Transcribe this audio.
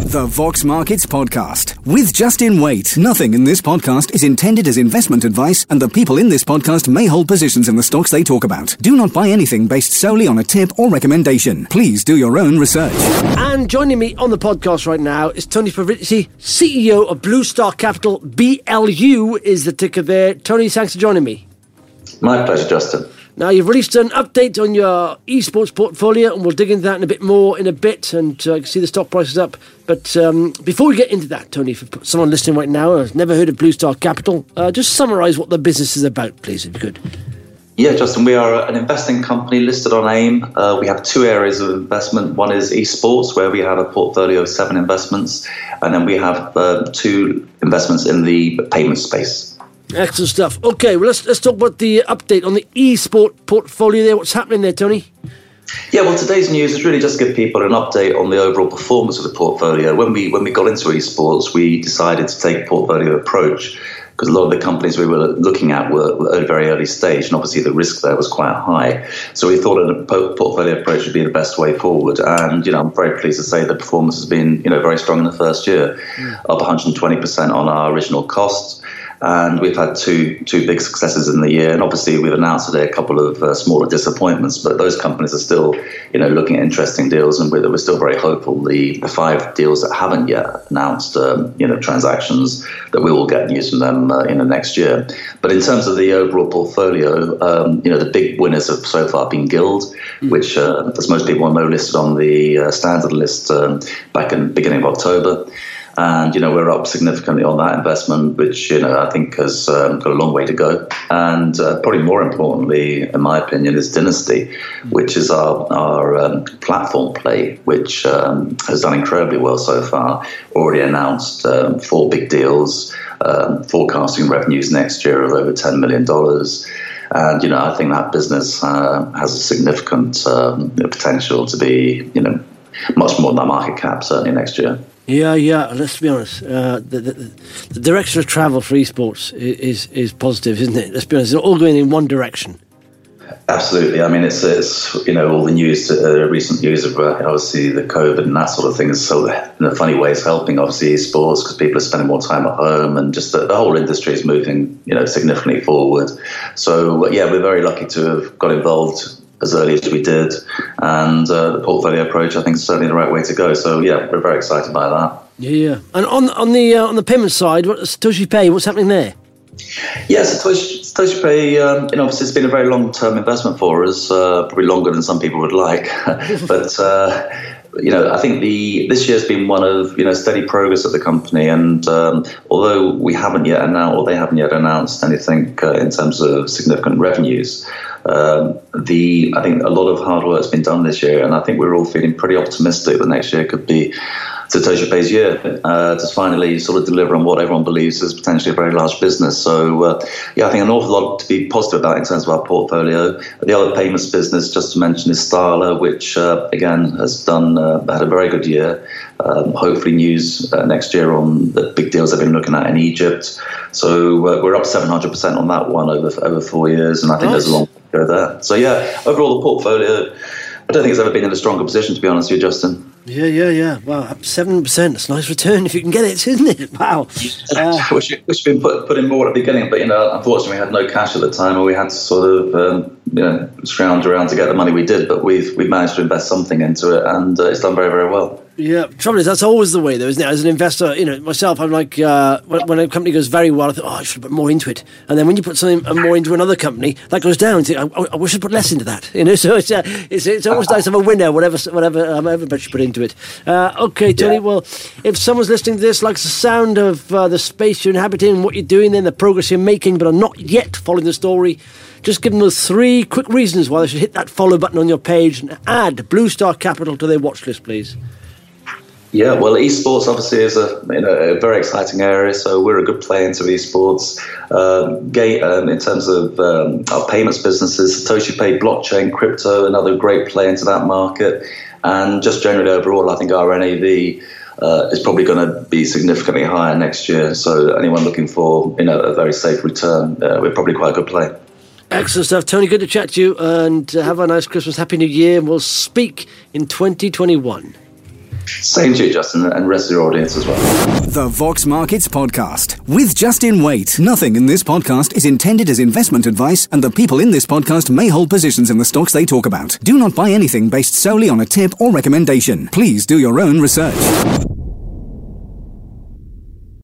The Vox Markets Podcast with Justin Waite. Nothing in this podcast is intended as investment advice, and the people in this podcast may hold positions in the stocks they talk about. Do not buy anything based solely on a tip or recommendation. Please do your own research. And joining me on the podcast right now is Tony Fabrizi, CEO of Blue Star Capital. BLU is the ticker there. Tony, thanks for joining me. My pleasure, Justin. Now, you've released an update on your esports portfolio, and we'll dig into that in a bit more in a bit, and I can see the stock price is up. But before we get into that, Tony, for someone listening right now who has never heard of Blue Star Capital, just summarise what the business is about, please, if you could. Yeah, Justin, we are an investing company listed on AIM. We have two areas of investment. One is esports, where we have a portfolio of 7 investments, and then we have 2 investments in the payment space. Excellent stuff. Okay, well, let's talk about the update on the eSport portfolio there. What's happening there, Tony? Yeah, well, today's news is really just to give people an update on the overall performance of the portfolio. When we got into esports, we decided to take a portfolio approach because a lot of the companies we were looking at were at a very early stage, and obviously the risk there was quite high. So we thought a portfolio approach would be the best way forward. And, I'm very pleased to say the performance has been, very strong in the first year, up 120% on our original costs. And we've had two big successes in the year. And obviously we've announced today a couple of smaller disappointments, but those companies are still, looking at interesting deals, and we're still very hopeful. The 5 deals that haven't yet announced, transactions, that we will get news from them in the next year. But in terms of the overall portfolio, the big winners have so far been Guild, which, as most people know, listed on the standard list back in the beginning of October. And, we're up significantly on that investment, which, I think has got a long way to go. And probably more importantly, in my opinion, is Dynasty, which is our platform play, which has done incredibly well so far. Already announced 4 big deals, forecasting revenues next year of over $10 million. And, I think that business has a significant potential to be, much more than our market cap, certainly next year. Yeah. Let's be honest. The direction of travel for esports is positive, isn't it? Let's be honest. It's all going in one direction. Absolutely. I mean, it's all the news, recent news of obviously the COVID and that sort of thing is so in a funny way is helping obviously esports because people are spending more time at home, and just the whole industry is moving significantly forward. So we're very lucky to have got involved as early as we did, and the portfolio approach I think is certainly the right way to go. So we're very excited by that. Yeah. And on the payment side, Satoshi Pay, what's happening there? Yes, Satoshi Pay, obviously it's been a very long-term investment for us, probably longer than some people would like. But, I think this year's been one of, steady progress at the company. And although they haven't yet announced anything in terms of significant revenues, I think a lot of hard work has been done this year. And I think we're all feeling pretty optimistic that next year could be Satoshi Pay's year to finally sort of deliver on what everyone believes is potentially a very large business. So, I think an awful lot to be positive about in terms of our portfolio. The other payments business, just to mention, is Starla, which, again, has had a very good year. Hopefully news next year on the big deals they've been looking at in Egypt. So we're up 700% on that one over 4 years, and I think there's a long way to go there. So, overall the portfolio, I don't think it's ever been in a stronger position, to be honest with you, Justin. Yeah. Wow, up 7%. That's a nice return if you can get it, isn't it? Wow. Wish we'd been put in more at the beginning, but unfortunately we had no cash at the time, or we had to sort of scrounge around to get the money we did. But we've managed to invest something into it, and it's done very, very well. Yeah, trouble is that's always the way, though, isn't it? As an investor, myself, I'm like when a company goes very well, I think, I should put more into it, and then when you put something more into another company, that goes down. I wish I'd put less into that. So it's always nice to have a winner, whatever much you put into it. Okay, Tony. Yeah. Well, if someone's listening to this, likes the sound of the space you're inhabiting, what you're doing, then the progress you're making, but are not yet following the story, just give them those 3 quick reasons why they should hit that follow button on your page and add Blue Star Capital to their watch list, please. Yeah, well, esports obviously is a very exciting area, so we're a good play into esports. In terms of our payments businesses, Satoshi Pay, blockchain, crypto, another great play into that market. And just generally overall, I think our NAV is probably going to be significantly higher next year. So anyone looking for a very safe return, we're probably quite a good play. Excellent stuff. Tony, good to chat to you, and have a nice Christmas, Happy New Year, and we'll speak in 2021. Same to you, Justin, and rest of your audience as well. The Vox Markets Podcast with Justin Waite. Nothing in this podcast is intended as investment advice, and the people in this podcast may hold positions in the stocks they talk about. Do not buy anything based solely on a tip or recommendation. Please do your own research.